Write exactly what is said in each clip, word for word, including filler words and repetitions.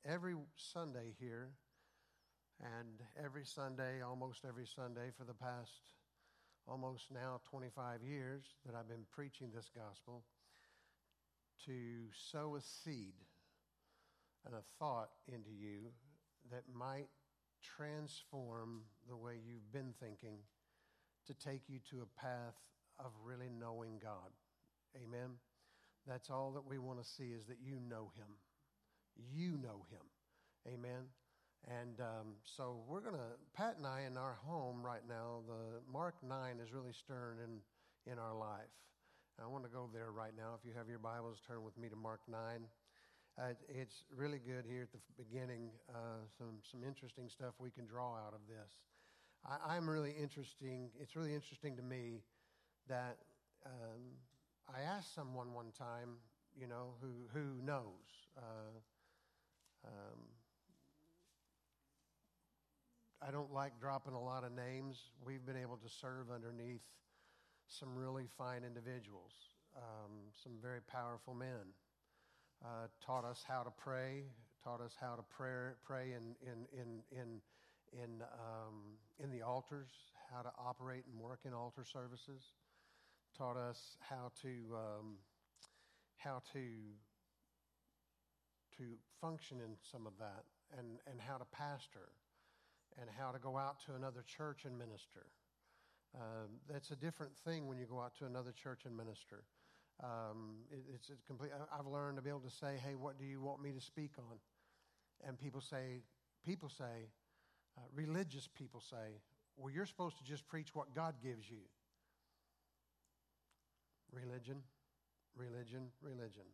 every Sunday here, and every Sunday, almost every Sunday for the past almost now twenty-five years that I've been preaching this gospel, to sow a seed and a thought into you that might transform the way you've been thinking to take you to a path of really knowing God. Amen? That's all that we want to see, is that you know Him. You know Him. Amen? And um, so we're going to, Pat and I in our home right now, the Mark nine is really stirring in, in our life. And I want to go there right now. If you have your Bibles, turn with me to Mark nine. Uh, it's really good here at the beginning, uh, some, some interesting stuff we can draw out of this. I, I'm really interesting, it's really interesting to me that um, I asked someone one time, you know, who, who knows, uh, um, I don't like dropping a lot of names. We've been able to serve underneath some really fine individuals, um, some very powerful men. Uh, taught us how to pray, taught us how to pray, pray in in in in in, um, in the altars, how to operate and work in altar services. Taught us how to um, how to to function in some of that, and and how to pastor, and how to go out to another church and minister. Uh, that's a different thing when you go out to another church and minister. Um, it, it's, it's complete. I've learned to be able to say, "Hey, what do you want me to speak on?" And people say, people say, uh, religious people say, "Well, you're supposed to just preach what God gives you." Religion, religion, religion,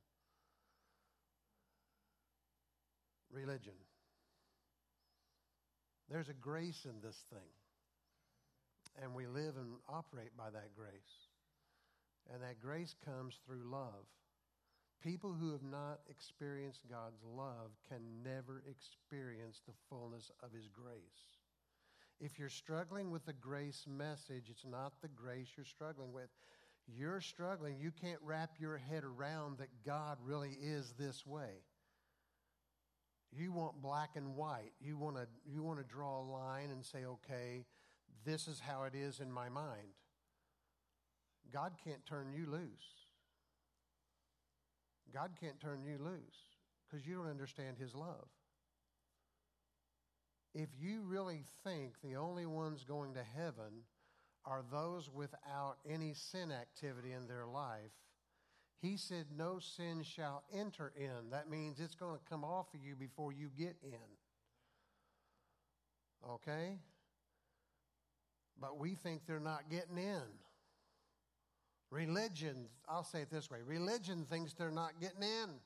religion. There's a grace in this thing, and we live and operate by that grace. And that grace comes through love. People who have not experienced God's love can never experience the fullness of His grace. If you're struggling with the grace message, it's not the grace you're struggling with. You're struggling. You can't wrap your head around that God really is this way. You want black and white. You want to you want to draw a line and say, okay, this is how it is in my mind. God can't turn you loose. God can't turn you loose because you don't understand His love. If you really think the only ones going to heaven are those without any sin activity in their life, He said no sin shall enter in. That means it's going to come off of you before you get in. Okay? But we think they're not getting in. Religion, I'll say it this way, religion thinks they're not getting in.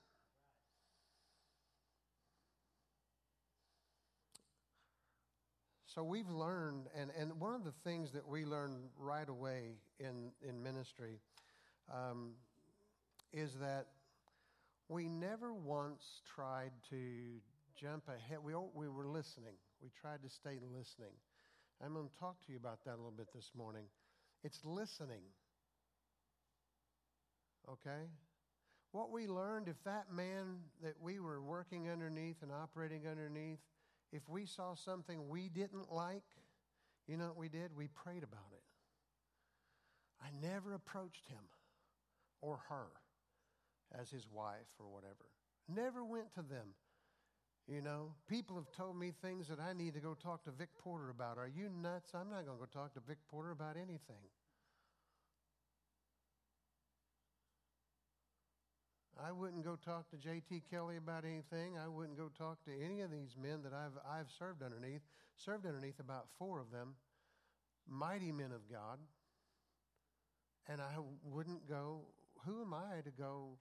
So we've learned, and, and one of the things that we learned right away in, in ministry um, is that we never once tried to jump ahead. We, we were listening. We tried to stay listening. I'm going to talk to you about that a little bit this morning. It's listening. Okay? What we learned, if that man that we were working underneath and operating underneath, if we saw something we didn't like, you know what we did? We prayed about it. I never approached him or her as his wife or whatever. Never went to them. You know, people have told me things that I need to go talk to Vic Porter about. Are you nuts? I'm not going to go talk to Vic Porter about anything. I wouldn't go talk to J T Kelly about anything. I wouldn't go talk to any of these men that I've I've served underneath. Served underneath about four of them, mighty men of God. And I wouldn't go, who am I to go?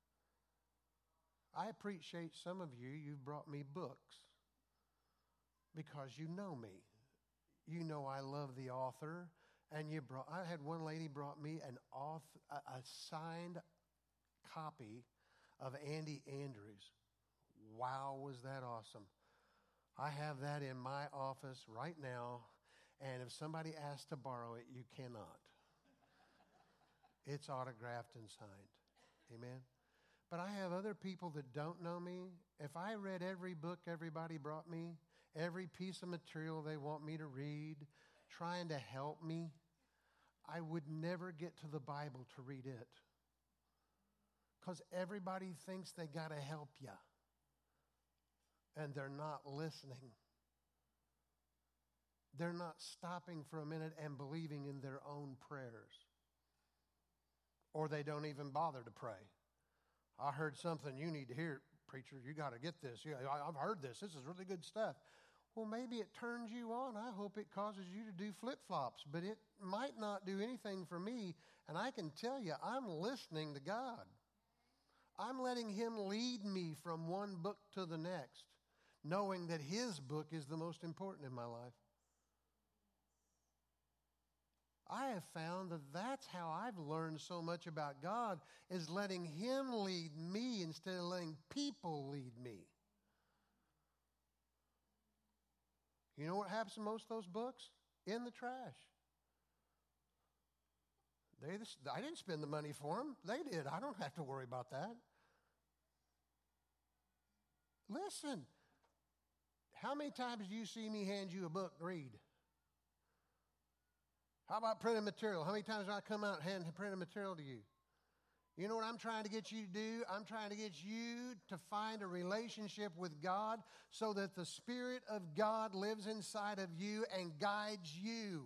I appreciate some of you, you've brought me books because you know me. You know I love the author. And you brought, I had one lady brought me an author, a, a signed copy of Andy Andrews. Wow, was that awesome. I have that in my office right now, and if somebody asks to borrow it, you cannot. It's autographed and signed. Amen? But I have other people that don't know me. If I read every book everybody brought me, every piece of material they want me to read, trying to help me, I would never get to the Bible to read it. Because everybody thinks they got to help you. And they're not listening. They're not stopping for a minute and believing in their own prayers. Or they don't even bother to pray. I heard something you need to hear, preacher. You got to get this. Yeah, I've heard this. This is really good stuff. Well, maybe it turns you on. I hope it causes you to do flip-flops. But it might not do anything for me. And I can tell you, I'm listening to God. I'm letting Him lead me from one book to the next, knowing that His book is the most important in my life. I have found that that's how I've learned so much about God, is letting Him lead me instead of letting people lead me. You know what happens to most of those books? In the trash. They, I didn't spend the money for them. They did. I don't have to worry about that. Listen, how many times do you see me hand you a book to read? How about printed material? How many times do I come out and hand printed material to you? You know what I'm trying to get you to do? I'm trying to get you to find a relationship with God so that the Spirit of God lives inside of you and guides you.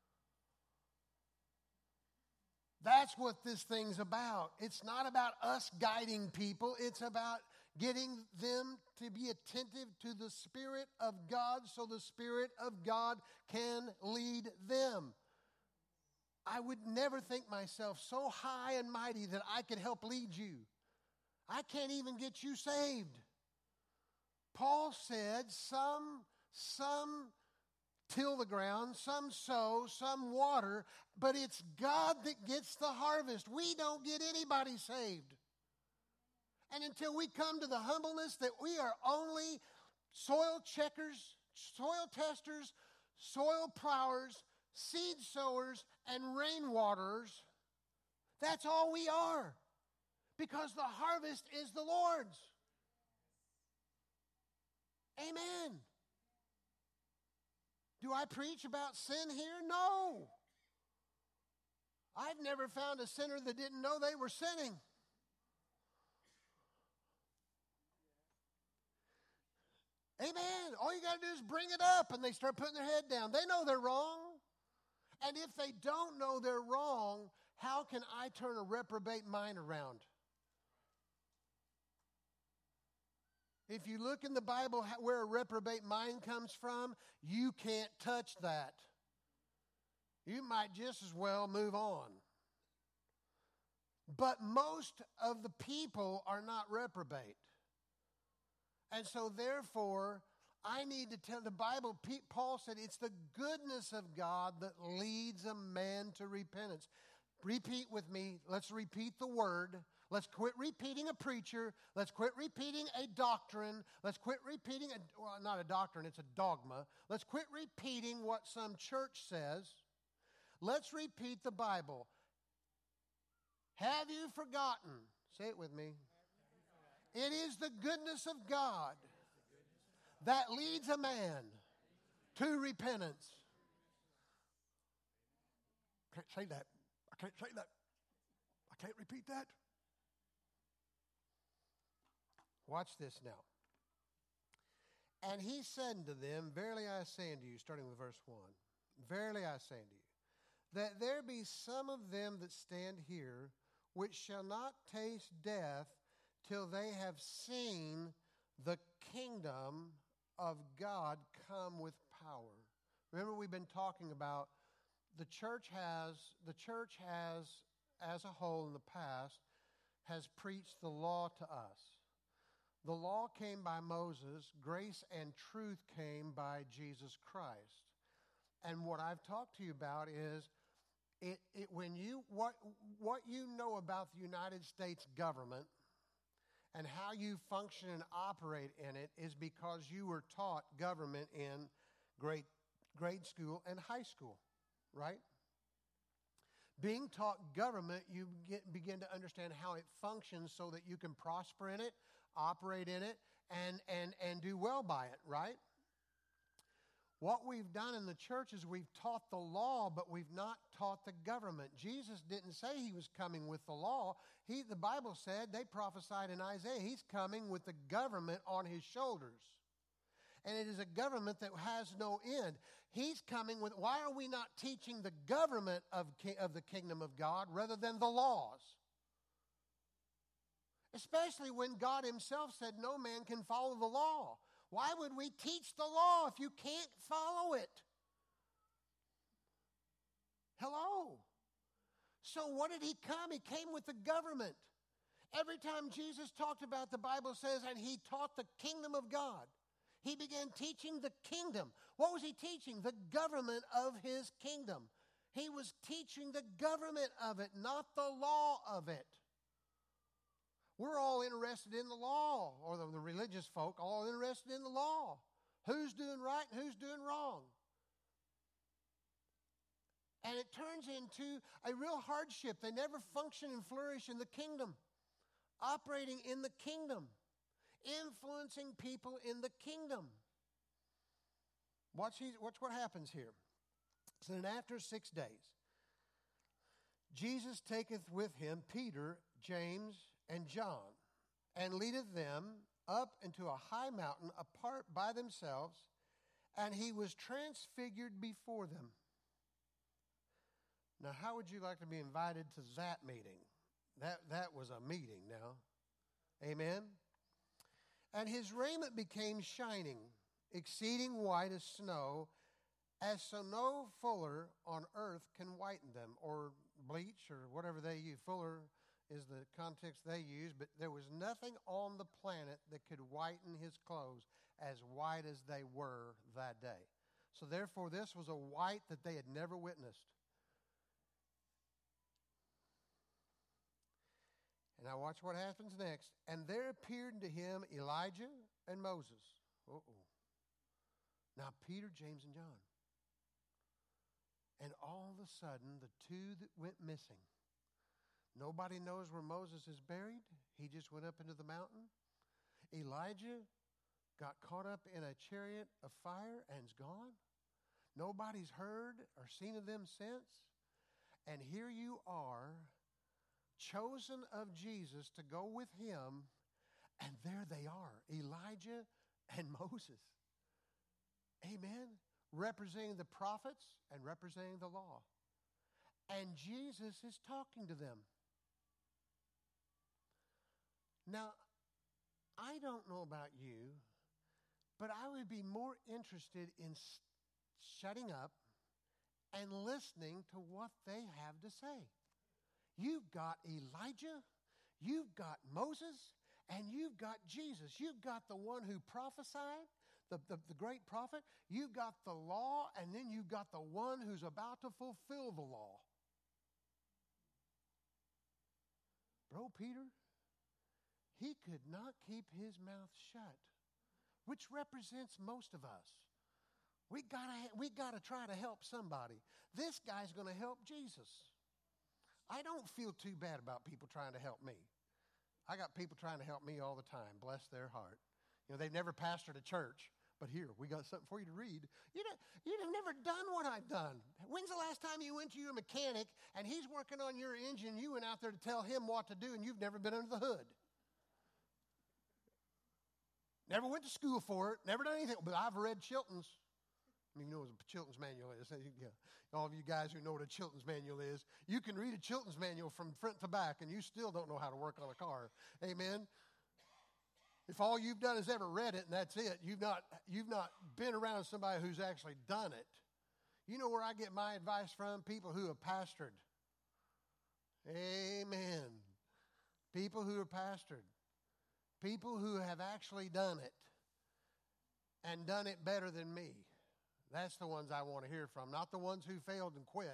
That's what this thing's about. It's not about us guiding people. It's about getting them to be attentive to the Spirit of God so the Spirit of God can lead them. I would never think myself so high and mighty that I could help lead you. I can't even get you saved. Paul said some, some till the ground, some sow, some water, but it's God that gets the harvest. We don't get anybody saved. And until we come to the humbleness that we are only soil checkers, soil testers, soil plowers, seed sowers, and rain waterers, that's all we are. Because the harvest is the Lord's. Amen. Do I preach about sin here? No. I've never found a sinner that didn't know they were sinning. Amen. All you got to do is bring it up and they start putting their head down. They know they're wrong. And if they don't know they're wrong, how can I turn a reprobate mind around? If you look in the Bible where a reprobate mind comes from, you can't touch that. You might just as well move on. But most of the people are not reprobate. And so therefore, I need to tell the Bible, Paul said it's the goodness of God that leads a man to repentance. Repeat with me. Let's repeat the word. Let's quit repeating a preacher. Let's quit repeating a doctrine. Let's quit repeating, a, well, not a doctrine, it's a dogma. Let's quit repeating what some church says. Let's repeat the Bible. Have you forgotten? Say it with me. It is the goodness of God that leads a man to repentance. I can't say that. I can't say that. I can't repeat that. Watch this now. And he said unto them, verily I say unto you, starting with verse one, verily I say unto you, that there be some of them that stand here, which shall not taste death till they have seen the kingdom of God come with power. Remember, we've been talking about the church has, the church has, as a whole in the past, has preached the law to us. The law came by Moses, grace and truth came by Jesus Christ. And what I've talked to you about is it, it when you what what you know about the United States government and how you function and operate in it is because you were taught government in grade grade school and high school, right? Being taught government, you get, begin to understand how it functions so that you can prosper in it, operate in it, and, and, and do well by it, right? What we've done in the church is we've taught the law, but we've not taught the government. Jesus didn't say he was coming with the law. He, the Bible said, they prophesied in Isaiah, he's coming with the government on his shoulders. And it is a government that has no end. He's coming with, why are we not teaching the government of, of the kingdom of God rather than the laws? Especially when God himself said no man can follow the law. Why would we teach the law if you can't follow it? Hello? So what did he come? He came with the government. Every time Jesus talked about, the Bible says, and he taught the kingdom of God. He began teaching the kingdom. What was he teaching? The government of his kingdom. He was teaching the government of it, not the law of it. We're all interested in the law, or the, the religious folk all interested in the law. Who's doing right and who's doing wrong? And it turns into a real hardship. They never function and flourish in the kingdom, operating in the kingdom, influencing people in the kingdom. Watch, watch what happens here. So then after six days, Jesus taketh with him Peter, James, and John, and leadeth them up into a high mountain apart by themselves, and he was transfigured before them. Now, how would you like to be invited to that meeting? That, that was a meeting now. Amen? And his raiment became shining, exceeding white as snow, as so no fuller on earth can whiten them, or bleach, or whatever they use. Fuller is the context they use, but there was nothing on the planet that could whiten his clothes as white as they were that day. So therefore, this was a white that they had never witnessed. And now watch what happens next. And there appeared to him Elijah and Moses. Uh-oh. Now Peter, James, and John. And all of a sudden, the two that went missing. Nobody knows where Moses is buried. He just went up into the mountain. Elijah got caught up in a chariot of fire and is gone. Nobody's heard or seen of them since. And here you are, chosen of Jesus to go with him, and there they are, Elijah and Moses. Amen. Representing the prophets and representing the law. And Jesus is talking to them. Now, I don't know about you, but I would be more interested in shutting up and listening to what they have to say. You've got Elijah, you've got Moses, and you've got Jesus. You've got the one who prophesied, the, the, the great prophet. You've got the law, and then you've got the one who's about to fulfill the law. Bro, Peter, he could not keep his mouth shut, which represents most of us. We gotta, we gotta try to help somebody. This guy's going to help Jesus. I don't feel too bad about people trying to help me. I got people trying to help me all the time. Bless their heart. You know, they've never pastored a church, but here, we got something for you to read. You know, you've never done what I've done. When's the last time you went to your mechanic and he's working on your engine, you went out there to tell him what to do, and you've never been under the hood? Never went to school for it, never done anything, but I've read Chilton's. I mean, you know what a Chilton's manual is. Yeah. All of you guys who know what a Chilton's manual is, you can read a Chilton's manual from front to back, and you still don't know how to work on a car. Amen? If all you've done is ever read it and that's it, you've not, you've not been around somebody who's actually done it. You know where I get my advice from? People who have pastored. Amen. People who have pastored. People who have actually done it and done it better than me. That's the ones I want to hear from, not the ones who failed and quit.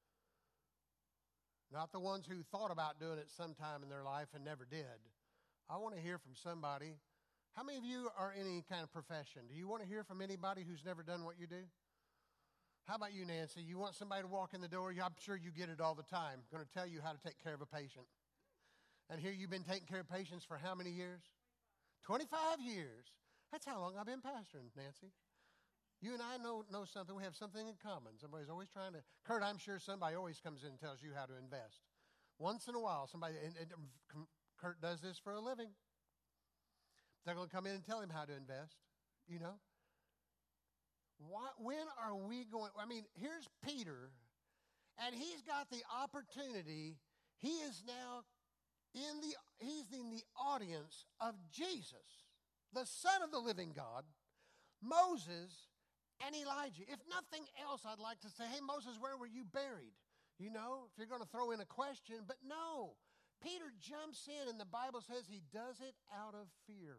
Not the ones who thought about doing it sometime in their life and never did. I want to hear from somebody. How many of you are in any kind of profession? Do you want to hear from anybody who's never done what you do? How about you, Nancy? You want somebody to walk in the door? I'm sure you get it all the time. I'm going to tell you how to take care of a patient. And here you've been taking care of patients for how many years? twenty-five years. That's how long I've been pastoring, Nancy. You and I know, know something. We have something in common. Somebody's always trying to. Kurt, I'm sure somebody always comes in and tells you how to invest. Once in a while, somebody, and, and Kurt does this for a living. They're going to come in and tell him how to invest, you know. Why, when are we going? I mean, here's Peter, and he's got the opportunity. He is now in the, he's in the audience of Jesus, the Son of the living God, Moses, and Elijah. If nothing else, I'd like to say, hey, Moses, where were you buried? You know, if you're going to throw in a question. But no, Peter jumps in, and the Bible says he does it out of fear.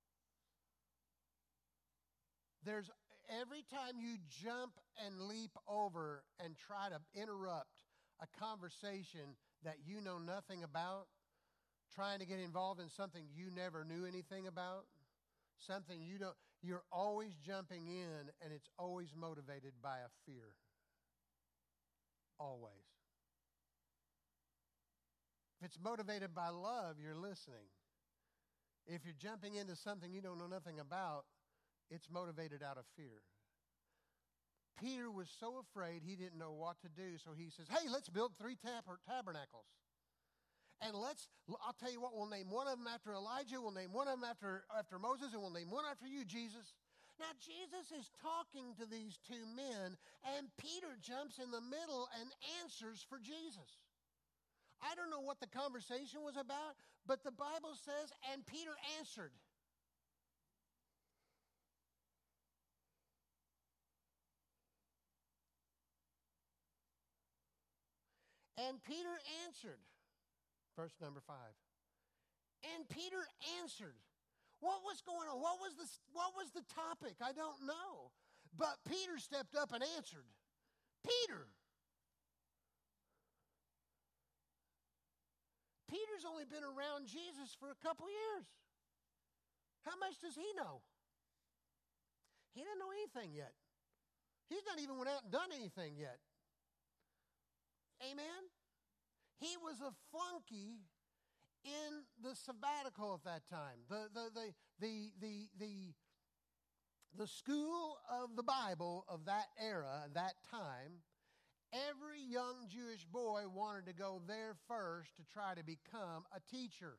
There's every time you jump and leap over and try to interrupt a conversation that you know nothing about, trying to get involved in something you never knew anything about, something you don't, you're always jumping in, and it's always motivated by a fear. Always. If it's motivated by love, you're listening. If you're jumping into something you don't know nothing about, it's motivated out of fear. Peter was so afraid he didn't know what to do, so he says, hey, let's build three tab- tabernacles. And let's, I'll tell you what, we'll name one of them after Elijah, we'll name one of them after, after Moses, and we'll name one after you, Jesus. Now, Jesus is talking to these two men, and Peter jumps in the middle and answers for Jesus. I don't know what the conversation was about, but the Bible says, and Peter answered. And Peter answered. Verse number five. And Peter answered. What was going on? What was the, what was the topic? I don't know. But Peter stepped up and answered. Peter. Peter's only been around Jesus for a couple years. How much does he know? He didn't know anything yet. He's not even went out and done anything yet. Amen? He was a flunky in the sabbatical at that time. The, the, the, the, the, the, the school of the Bible of that era, that time, every young Jewish boy wanted to go there first to try to become a teacher.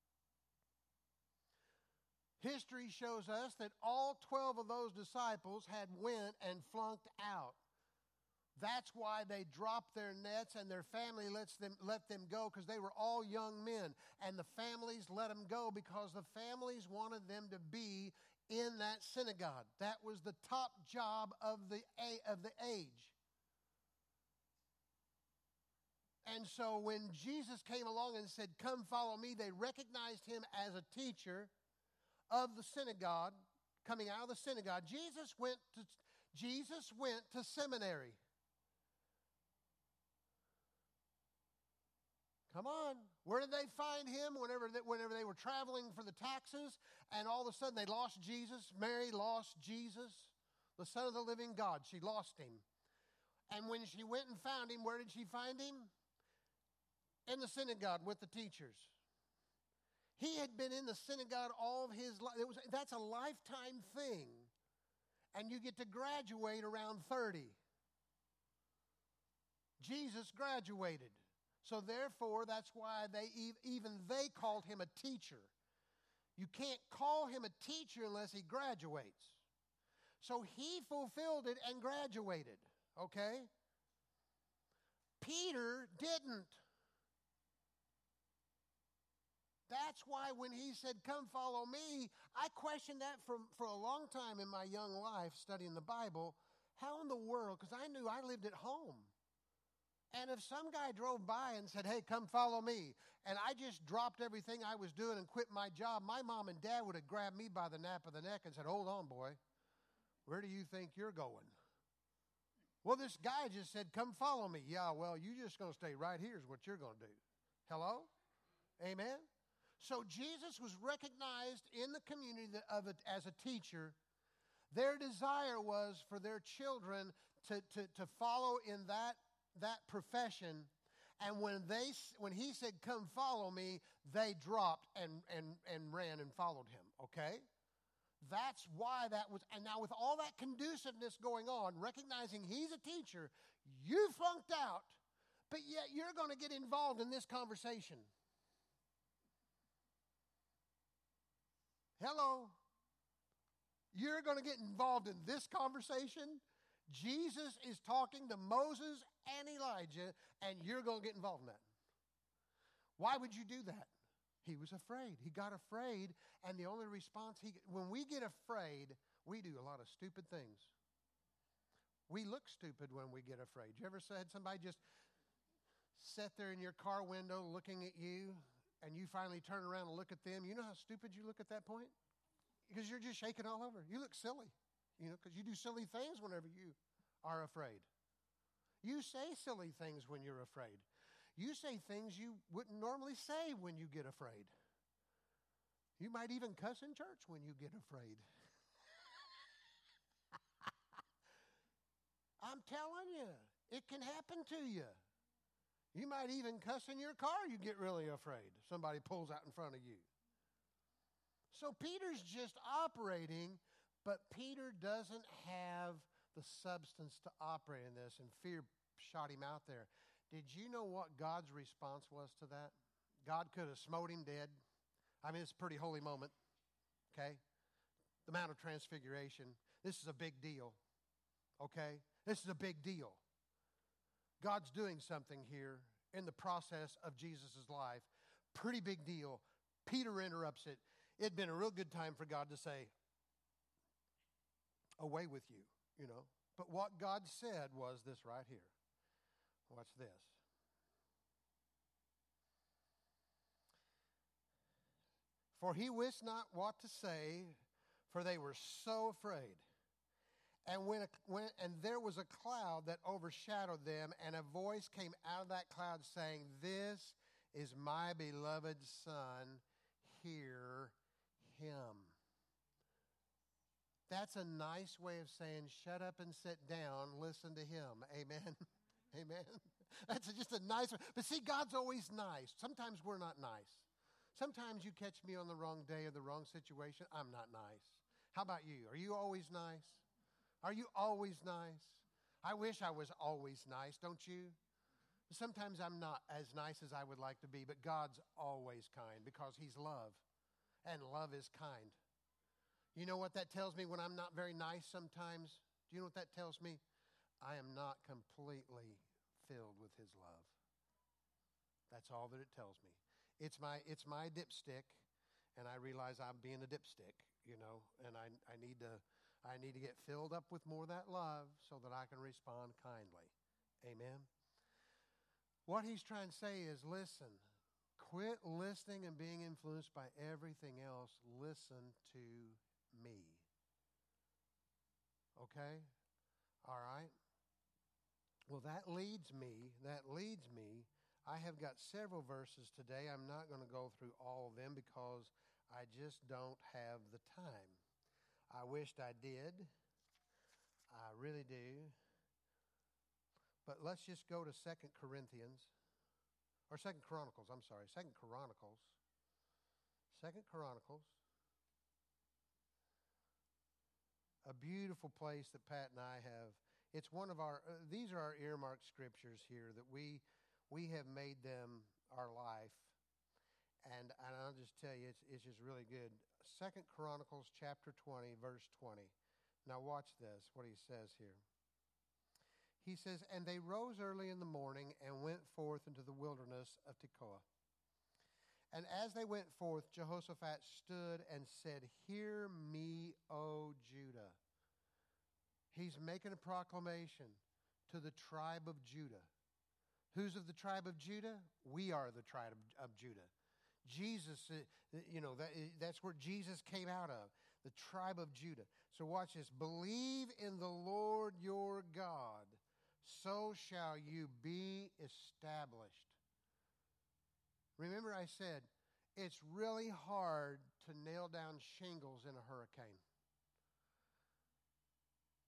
History shows us that all twelve of those disciples had went and flunked out. That's why they dropped their nets, and their family lets them, let them go, because they were all young men. And the families let them go because the families wanted them to be in that synagogue. That was the top job of the, of the age. And so when Jesus came along and said, come follow me, they recognized him as a teacher of the synagogue, coming out of the synagogue. Jesus went to, Jesus went to seminary. Come on. Where did they find him? Whenever they, whenever they were traveling for the taxes, and all of a sudden they lost Jesus. Mary lost Jesus, the Son of the living God. She lost him. And when she went and found him, where did she find him? In the synagogue with the teachers. He had been in the synagogue all of his life. It was, that's a lifetime thing. And you get to graduate around thirty. Jesus graduated. So therefore, that's why they even they called him a teacher. You can't call him a teacher unless he graduates. So he fulfilled it and graduated. Okay? Peter didn't. That's why when he said, come follow me, I questioned that for, for a long time in my young life studying the Bible. How in the world? Because I knew I lived at home. And if some guy drove by and said, hey, come follow me, and I just dropped everything I was doing and quit my job, my mom and dad would have grabbed me by the nape of the neck and said, hold on, boy. Where do you think you're going? Well, this guy just said, come follow me. Yeah, well, you're just going to stay right here is what you're going to do. Hello? Amen? So Jesus was recognized in the community of it as a teacher. Their desire was for their children to, to, to follow in that, that profession. And when they when he said, come follow me, they dropped and, and, and ran and followed him, okay? That's why that was, and now with all that conduciveness going on, recognizing he's a teacher, you flunked out, but yet you're going to get involved in this conversation. Hello? You're going to get involved in this conversation? Jesus is talking to Moses and Elijah, and you're going to get involved in that. Why would you do that? He was afraid. He got afraid, and the only response he, when we get afraid, we do a lot of stupid things. We look stupid when we get afraid. You ever had somebody just sit there in your car window looking at you, and you finally turn around and look at them? You know how stupid you look at that point? Because you're just shaking all over. You look silly, you know, because you do silly things whenever you are afraid. You say silly things when you're afraid. You say things you wouldn't normally say when you get afraid. You might even cuss in church when you get afraid. I'm telling you, it can happen to you. You might even cuss in your car, you get really afraid. Somebody pulls out in front of you. So Peter's just operating, but Peter doesn't have the substance to operate in this, and fear shot him out there. Did you know what God's response was to that? God could have smote him dead. I mean, it's a pretty holy moment, okay? The Mount of Transfiguration. This is a big deal, okay? This is a big deal. God's doing something here in the process of Jesus' life. Pretty big deal. Peter interrupts it. It'd been a real good time for God to say, away with you, you know. But what God said was this right here. Watch this. For he wist not what to say, for they were so afraid. And when, a, when and there was a cloud that overshadowed them, and a voice came out of that cloud saying, "This is my beloved Son, hear him." That's a nice way of saying, shut up and sit down, listen to him. Amen. Amen. That's just a nice way. But see, God's always nice. Sometimes we're not nice. Sometimes you catch me on the wrong day or the wrong situation. I'm not nice. How about you? Are you always nice? Are you always nice? I wish I was always nice, don't you? Sometimes I'm not as nice as I would like to be, but God's always kind because he's love, and love is kind. You know what that tells me when I'm not very nice sometimes? Do you know what that tells me? I am not completely filled with his love. That's all that it tells me. It's my it's my dipstick, and I realize I'm being a dipstick, you know, and I I need to I need to get filled up with more of that love so that I can respond kindly. Amen. What he's trying to say is, listen, quit listening and being influenced by everything else. Listen to me. Okay? All right? Well, that leads me, that leads me, I have got several verses today. I'm not going to go through all of them because I just don't have the time. I wished I did. I really do. But let's just go to Second Corinthians, or Second Chronicles, I'm sorry, Second Chronicles. Second Chronicles. A beautiful place that Pat and I have. It's one of our, uh, these are our earmarked scriptures here that we we have made them our life. And, and I'll just tell you, it's, it's just really good. Second Chronicles chapter twenty, verse twenty. Now watch this, what he says here. He says, "And they rose early in the morning and went forth into the wilderness of Tekoa. And as they went forth, Jehoshaphat stood and said, 'Hear me, O Judah.'" He's making a proclamation to the tribe of Judah. Who's of the tribe of Judah? We are the tribe of, of Judah. Jesus, you know, that, that's where Jesus came out of, the tribe of Judah. So watch this. "Believe in the Lord your God, so shall you be established." Remember I said, it's really hard to nail down shingles in a hurricane.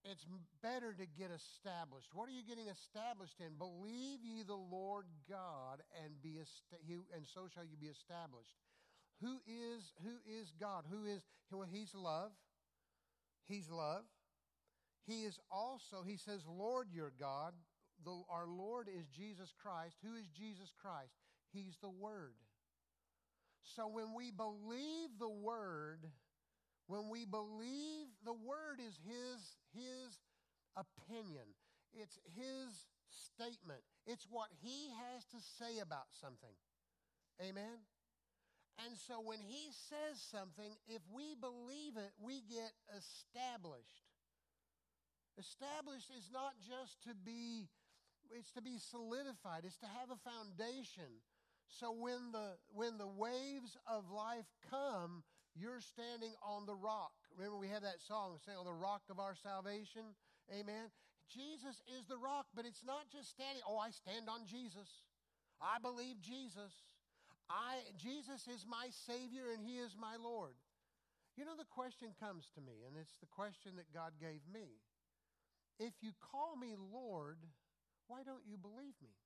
it's better to get established. What are you getting established in? Believe ye the Lord God, and be est- and so shall you be established. Who is who is God? Who is well, He's love. He's love. He is also, he says, Lord your God. The, our Lord is Jesus Christ. Who is Jesus Christ? He's the Word. So when we believe the Word, when we believe the Word is His, His opinion. It's His statement. It's what He has to say about something. Amen? And so when He says something, if we believe it, we get established. Established is not just to be, it's to be solidified. It's to have a foundation. So when the when the waves of life come, you're standing on the rock. Remember we have that song, saying on the rock of our salvation. Amen. Jesus is the rock, but it's not just standing, oh, I stand on Jesus. I believe Jesus. I Jesus is my Savior and He is my Lord. You know, the question comes to me, and it's the question that God gave me. If you call me Lord, why don't you believe me?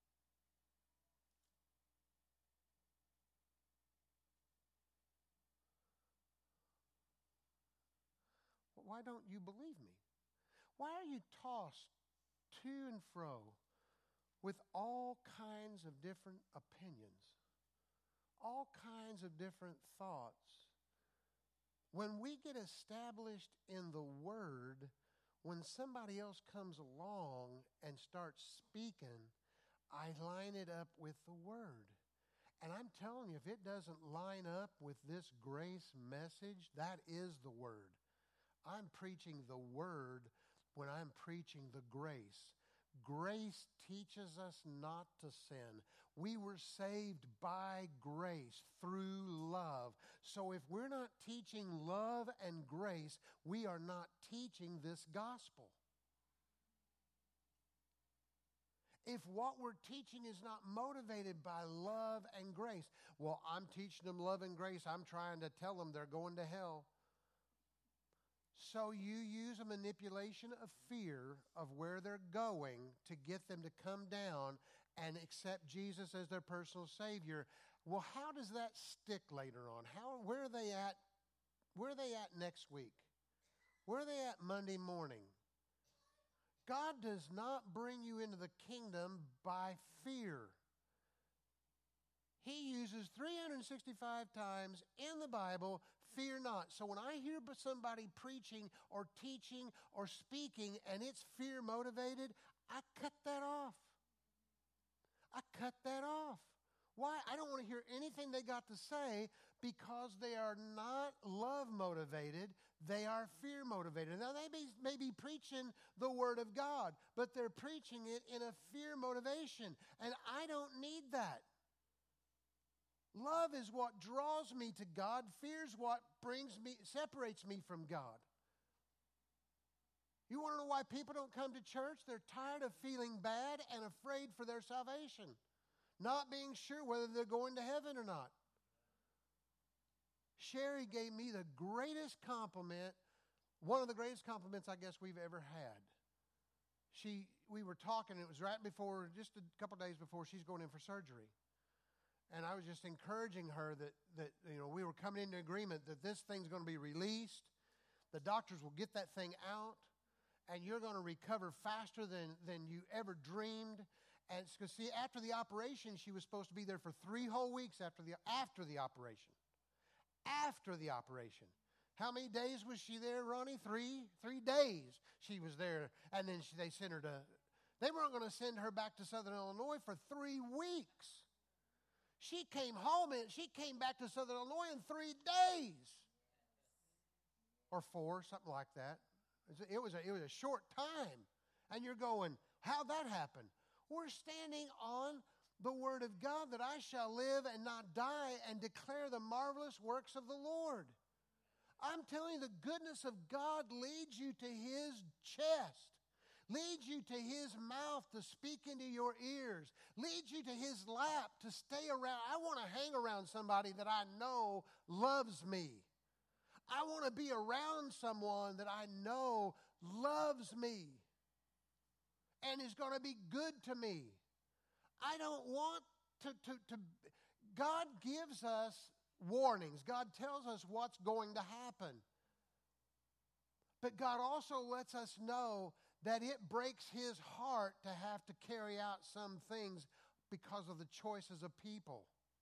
Why don't you believe me? Why are you tossed to and fro with all kinds of different opinions, all kinds of different thoughts? When we get established in the Word, when somebody else comes along and starts speaking, I line it up with the Word. And I'm telling you, if it doesn't line up with this grace message, that is the Word. I'm preaching the Word when I'm preaching the grace. Grace teaches us not to sin. We were saved by grace through love. So if we're not teaching love and grace, we are not teaching this gospel. If what we're teaching is not motivated by love and grace, well, I'm teaching them love and grace. I'm trying to tell them they're going to hell. So you use a manipulation of fear of where they're going to get them to come down and accept Jesus as their personal Savior. Well, how does that stick later on? How, where are they at? Where are they at next week? Where are they at Monday morning? God does not bring you into the kingdom by fear. He uses three hundred sixty-five times in the Bible, fear not. So when I hear somebody preaching or teaching or speaking and it's fear motivated, I cut that off. I cut that off. Why? I don't want to hear anything they got to say because they are not love motivated. They are fear motivated. Now, they may, may be preaching the Word of God, but they're preaching it in a fear motivation. And I don't need that. Love is what draws me to God. Fear is what brings me, separates me from God. You want to know why people don't come to church? They're tired of feeling bad and afraid for their salvation, not being sure whether they're going to heaven or not. Sherry gave me the greatest compliment, one of the greatest compliments I guess we've ever had. She, we were talking, it was right before, just a couple days before she's going in for surgery. And I was just encouraging her that, that you know, we were coming into agreement that this thing's going to be released. The doctors will get that thing out, and you're going to recover faster than, than you ever dreamed. And because see, after the operation, she was supposed to be there for three whole weeks after the after the operation. After the operation. How many days was she there, Ronnie? Three? Three days she was there. And then she, they sent her to, they weren't going to send her back to Southern Illinois for three weeks. She came home and she came back to Southern Illinois in three days. Or four, something like that. It was a, it was a short time. And you're going, how'd that happen? We're standing on the Word of God that I shall live and not die and declare the marvelous works of the Lord. I'm telling you, the goodness of God leads you to His chest, leads you to His mouth to speak into your ears, leads you to His lap to stay around. I want to hang around somebody that I know loves me. I want to be around someone that I know loves me and is going to be good to me. I don't want to, to, to, God gives us warnings. God tells us what's going to happen. But God also lets us know that it breaks his heart to have to carry out some things because of the choices of people.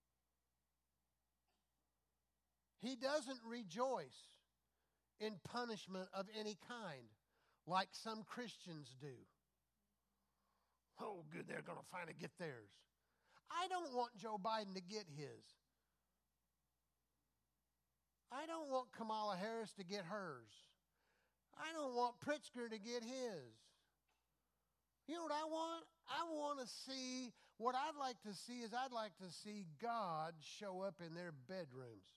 He doesn't rejoice in punishment of any kind like some Christians do. Oh, good, they're going to finally get theirs. I don't want Joe Biden to get his. I don't want Kamala Harris to get hers. I don't want Pritzker to get his. You know what I want? I want to see, what I'd like to see is I'd like to see God show up in their bedrooms.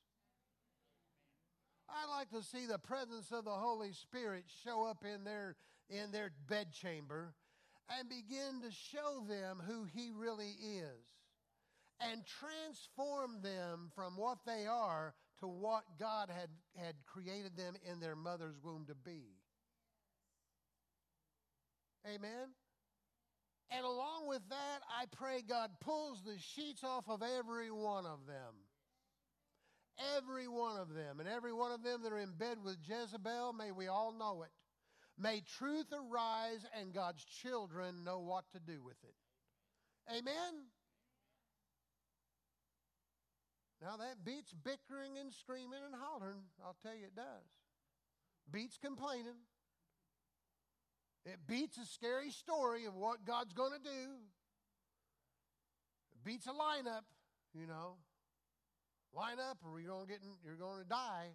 I'd like to see the presence of the Holy Spirit show up in their, in their bedchamber and begin to show them who he really is and transform them from what they are to what God had, had created them in their mother's womb to be. Amen? And along with that, I pray God pulls the sheets off of every one of them. Every one of them. And every one of them that are in bed with Jezebel, may we all know it. May truth arise and God's children know what to do with it. Amen? Now that beats bickering and screaming and hollering. I'll tell you it does. Beats complaining. It beats a scary story of what God's going to do. It beats a lineup, you know. Line up or you're going to get in, you're going to die.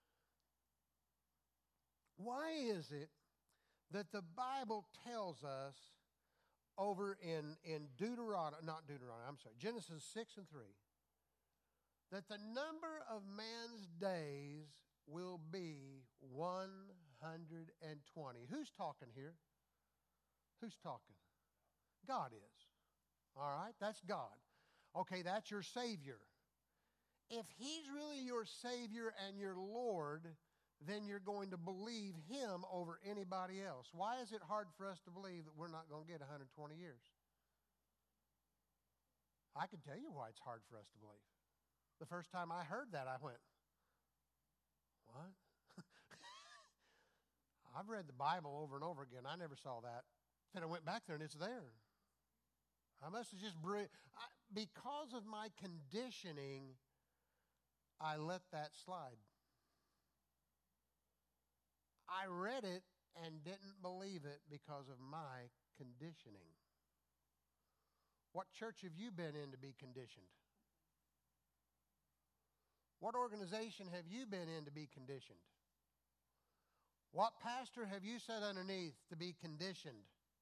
Why is it that the Bible tells us over in, in Deuteronomy, not Deuteronomy, I'm sorry, Genesis six and three, that the number of man's days will be one hundred twenty. Who's talking here? Who's talking? God is. All right, that's God. Okay, that's your Savior. If he's really your Savior and your Lord, then you're going to believe him over anybody else. Why is it hard for us to believe that we're not going to get one hundred twenty years? I can tell you why it's hard for us to believe. The first time I heard that, I went, what? I've read the Bible over and over again. I never saw that. Then I went back there and it's there. I must have just, bre- I, because of my conditioning, I let that slide. I read it and didn't believe it because of my conditioning. What church have you been in to be conditioned? What organization have you been in to be conditioned? What pastor have you sat underneath to be conditioned?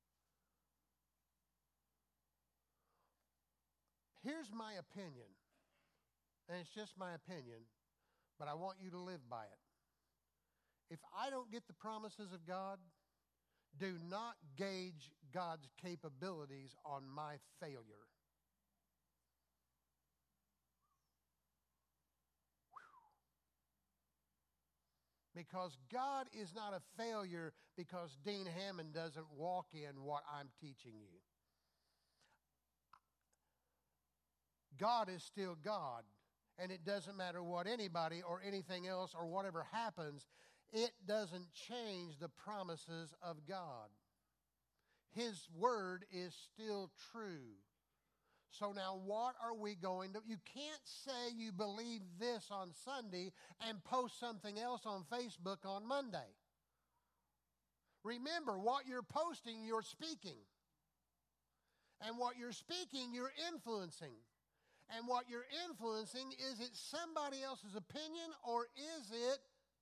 Here's my opinion, and it's just my opinion, but I want you to live by it. If I don't get the promises of God, do not gauge God's capabilities on my failure. Because God is not a failure because Dean Hammond doesn't walk in what I'm teaching you. God is still God, and it doesn't matter what anybody or anything else or whatever happens, it doesn't change the promises of God. His word is still true. So now what are we going to, you can't say you believe this on Sunday and post something else on Facebook on Monday. Remember, what you're posting, you're speaking. And what you're speaking, you're influencing. And what you're influencing, is it somebody else's opinion or is it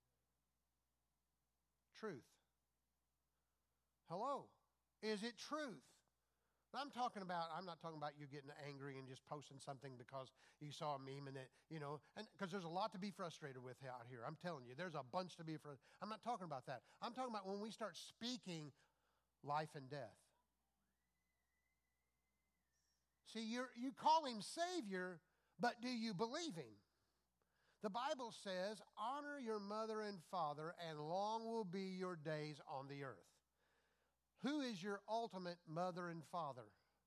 truth? Hello? Is it truth? I'm talking about, I'm not talking about you getting angry and just posting something because you saw a meme and that, you know, and because there's a lot to be frustrated with out here. I'm telling you, there's a bunch to be frustrated. I'm not talking about that. I'm talking about when we start speaking life and death. See, you're, you call him Savior, but do you believe him? The Bible says, honor your mother and father, and long will be your days on the earth. Who is your ultimate mother and father?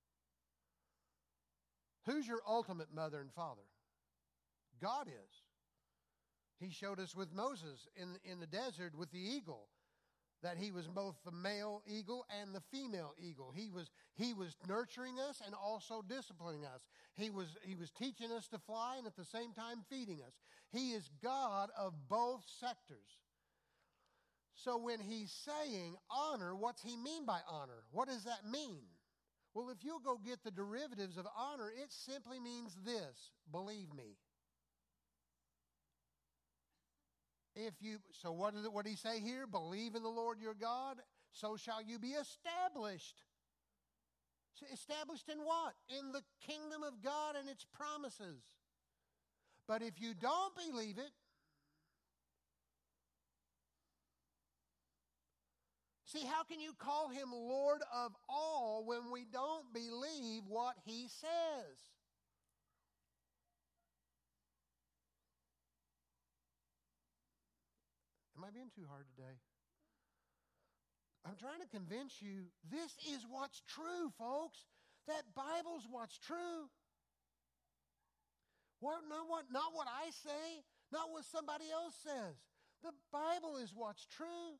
Who's your ultimate mother and father? God is. He showed us with Moses in, in the desert with the eagle that he was both the male eagle and the female eagle. He was, he was nurturing us and also disciplining us. He was, he was teaching us to fly and at the same time feeding us. He is God of both sectors. So when he's saying honor, what's he mean by honor? What does that mean? Well, if you'll go get the derivatives of honor, it simply means this: believe me. If you, so what did, what did he say here? Believe in the Lord your God, so shall you be established. Established in what? In the kingdom of God and its promises. But if you don't believe it, see, how can you call him Lord of all when we don't believe what he says? Am I being too hard today? I'm trying to convince you this is what's true, folks. That Bible's what's true. What, not, what, not what I say, not what somebody else says. The Bible is what's true.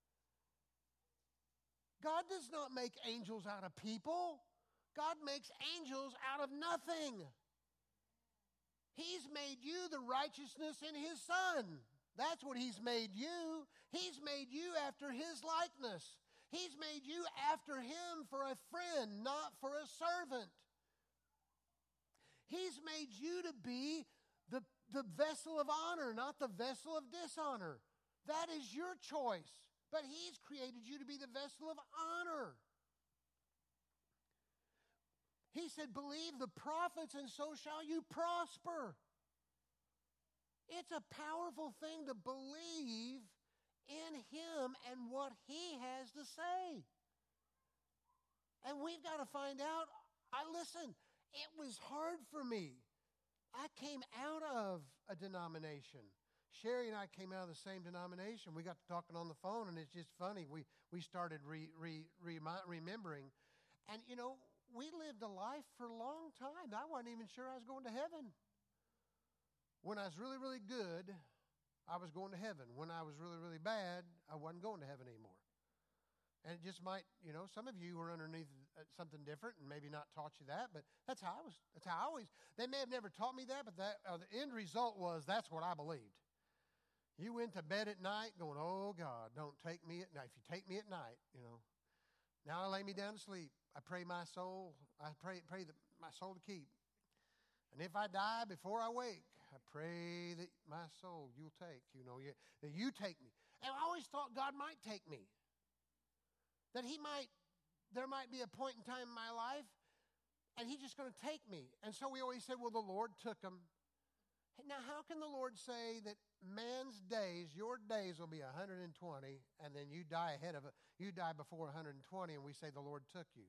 God does not make angels out of people. God makes angels out of nothing. He's made you the righteousness in his Son. That's what he's made you. He's made you after his likeness. He's made you after him for a friend, not for a servant. He's made you to be the, the vessel of honor, not the vessel of dishonor. That is your choice. But he's created you to be the vessel of honor. He said, believe the prophets and so shall you prosper. It's a powerful thing to believe in him and what he has to say. And we've got to find out. I listen, it was hard for me. I came out of a denomination. Sherry and I came out of the same denomination. We got to talking on the phone, and it's just funny. We we started re, re, re, remembering. And, you know, we lived a life for a long time. I wasn't even sure I was going to heaven. When I was really, really good, I was going to heaven. When I was really, really bad, I wasn't going to heaven anymore. And it just might, you know, some of you were underneath something different and maybe not taught you that, but that's how I was. That's how I always, they may have never taught me that, but that uh, the end result was that's what I believed. You went to bed at night going, oh, God, don't take me at night. If you take me at night, you know, now I lay me down to sleep. I pray my soul, I pray, pray the, my soul to keep. And if I die before I wake, I pray that my soul you'll take, you know, you, that you take me. And I always thought God might take me. That he might, there might be a point in time in my life, and he's just going to take me. And so we always said, well, the Lord took him. Now, how can the Lord say that man's days, your days will be one hundred twenty, and then you die ahead of it, you die before one hundred twenty, and we say the Lord took you?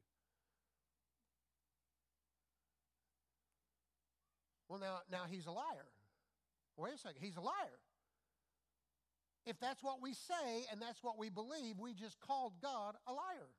Well, now, now he's a liar. Wait a second, he's a liar. If that's what we say and that's what we believe, we just called God a liar.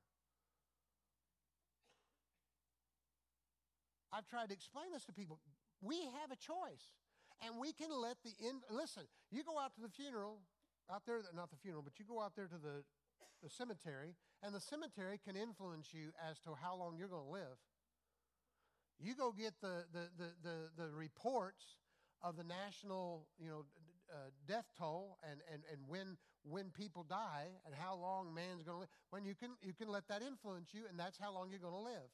I've tried to explain this to people. We have a choice. And we can let the, in, listen, you go out to the funeral, out there, not the funeral, but you go out there to the, the cemetery, and the cemetery can influence you as to how long you're going to live. You go get the, the, the, the, the reports of the national, you know, uh, death toll and, and, and when, when people die and how long man's going to live. When you can, you can let that influence you, and that's how long you're going to live.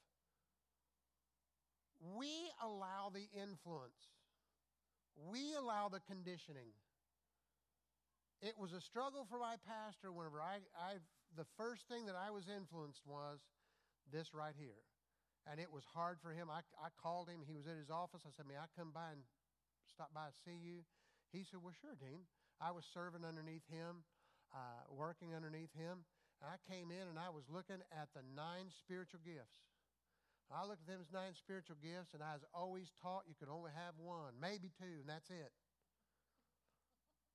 We allow the influence. We allow the conditioning. It was a struggle for my pastor whenever I, I, the first thing that I was influenced was this right here. And it was hard for him. I, I called him. He was at his office. I said, may I come by and stop by and see you? He said, well, sure, Dean. I was serving underneath him, uh, working underneath him. And I came in and I was looking at the nine spiritual gifts. I looked at them as nine spiritual gifts, and I was always taught you could only have one, maybe two, and that's it.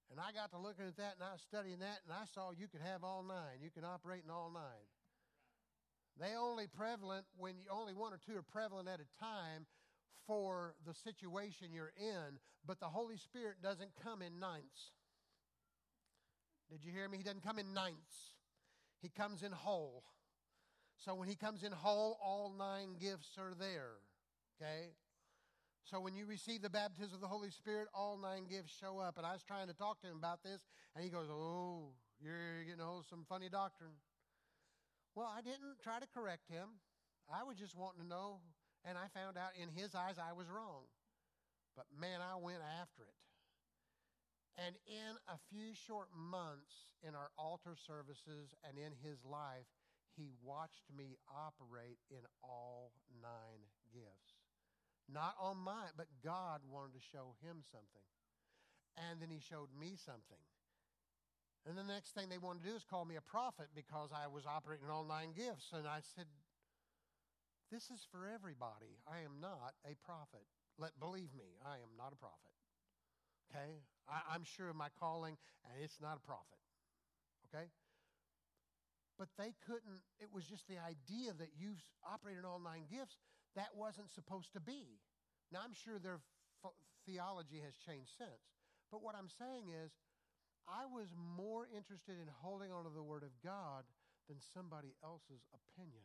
And I got to looking at that, and I was studying that, and I saw you could have all nine. You can operate in all nine. They only prevalent when you, only one or two are prevalent at a time for the situation you're in, but the Holy Spirit doesn't come in ninths. Did you hear me? He doesn't come in ninths. He comes in whole. So when he comes in whole, all nine gifts are there. Okay? So when you receive the baptism of the Holy Spirit, all nine gifts show up. And I was trying to talk to him about this, and he goes, oh, you're getting hold of some funny doctrine. Well, I didn't try to correct him. I was just wanting to know, and I found out in his eyes I was wrong. But man, I went after it. And in a few short months in our altar services and in his life, he watched me operate in all nine gifts. Not on mine, but God wanted to show him something. And then he showed me something. And the next thing they wanted to do is call me a prophet because I was operating in all nine gifts. And I said, this is for everybody. I am not a prophet. Let believe me, I am not a prophet. Okay? I, I'm sure of my calling, and it's not a prophet. Okay? But they couldn't, it was just the idea that you operate in all nine gifts. That wasn't supposed to be. Now, I'm sure their f- theology has changed since. But what I'm saying is, I was more interested in holding on to the Word of God than somebody else's opinion.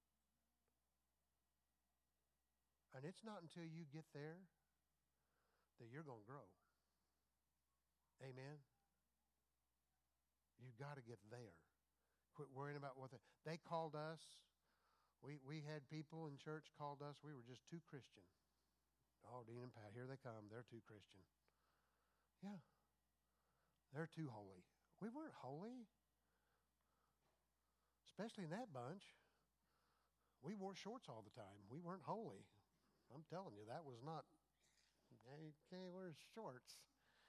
And it's not until you get there that you're going to grow. Amen? You've got to get there. Quit worrying about what they... They called us... We we had people in church called us, we were just too Christian. Oh, Dean and Pat, here they come. They're too Christian. Yeah. They're too holy. We weren't holy. Especially in that bunch. We wore shorts all the time. We weren't holy. I'm telling you, that was not, you can't wear shorts.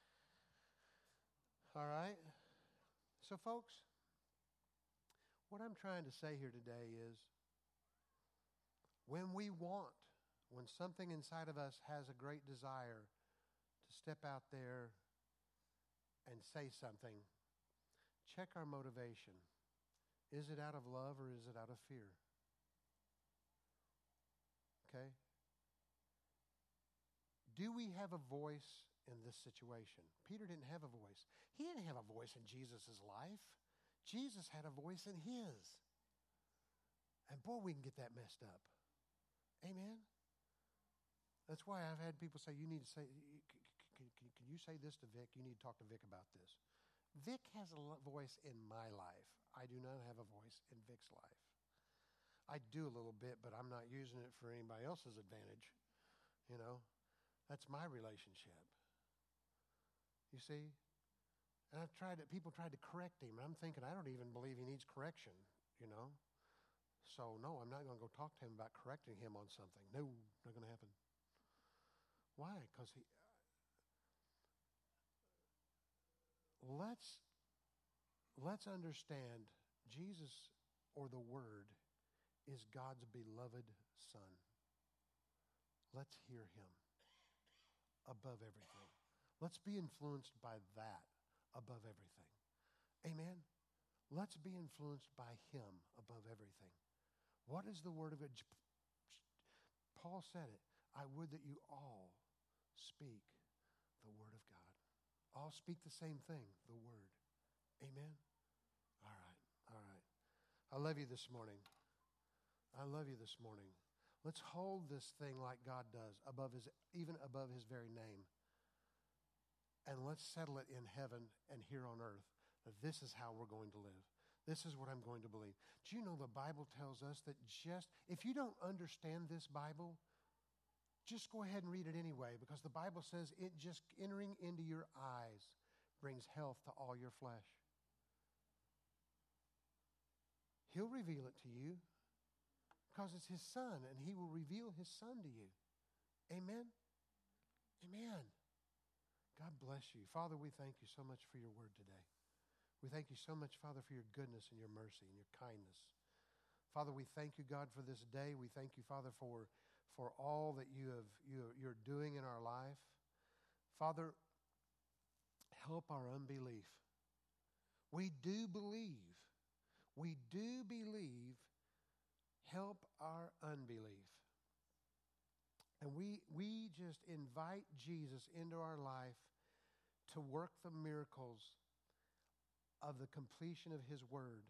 All right? So, folks, what I'm trying to say here today is, when we want, when something inside of us has a great desire to step out there and say something, check our motivation. Is it out of love or is it out of fear? Okay? Do we have a voice in this situation? Peter didn't have a voice. He didn't have a voice in Jesus' life. Jesus had a voice in his. And boy, we can get that messed up. Amen? That's why I've had people say, you need to say, can, can, can you say this to Vic? You need to talk to Vic about this. Vic has a voice in my life. I do not have a voice in Vic's life. I do a little bit, but I'm not using it for anybody else's advantage. You know, that's my relationship. You see? And I've tried to, people tried to correct him, and I'm thinking, I don't even believe he needs correction, you know? So, no, I'm not going to go talk to him about correcting him on something. No, not going to happen. Why? Because he... Let's, let's understand Jesus, or the Word, is God's beloved Son. Let's hear him above everything. Let's be influenced by that above everything. Amen? Let's be influenced by him above everything. What is the Word of God? Paul said it. I would that you all speak the Word of God. All speak the same thing, the Word. Amen? All right, all right. I love you this morning. I love you this morning. Let's hold this thing like God does, above his, even above his very name. And let's settle it in heaven and here on earth, that this is how we're going to live. This is what I'm going to believe. Do you know the Bible tells us that just, if you don't understand this Bible, just go ahead and read it anyway, because the Bible says it just entering into your eyes brings health to all your flesh. He'll reveal it to you because it's his Son, and he will reveal his Son to you. Amen? Amen. God bless you. Father, we thank you so much for your word today. We thank you so much, Father, for your goodness and your mercy and your kindness. Father, we thank you, God, for this day. We thank you, Father, for, for all that you have, you, you're doing in our life. Father, help our unbelief. We do believe. We do believe. Help our unbelief. And we, we just invite Jesus into our life to work the miracles of the completion of His Word,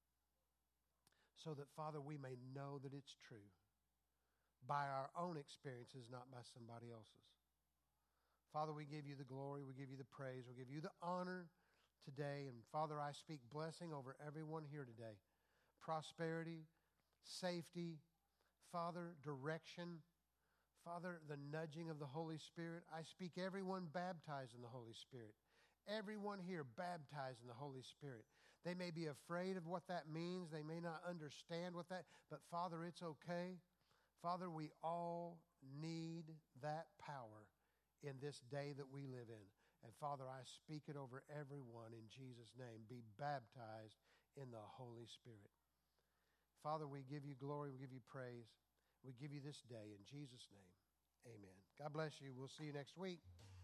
so that, Father, we may know that it's true by our own experiences, not by somebody else's. Father, we give you the glory, we give you the praise, we give you the honor today. And Father, I speak blessing over everyone here today. Prosperity, safety, Father, direction, Father, the nudging of the Holy Spirit. I speak everyone baptized in the Holy Spirit. Everyone here baptized in the Holy Spirit. They may be afraid of what that means. They may not understand what that, but Father, it's okay. Father, we all need that power in this day that we live in. And Father, I speak it over everyone in Jesus' name. Be baptized in the Holy Spirit. Father, we give you glory. We give you praise. We give you this day in Jesus' name. Amen. God bless you. We'll see you next week.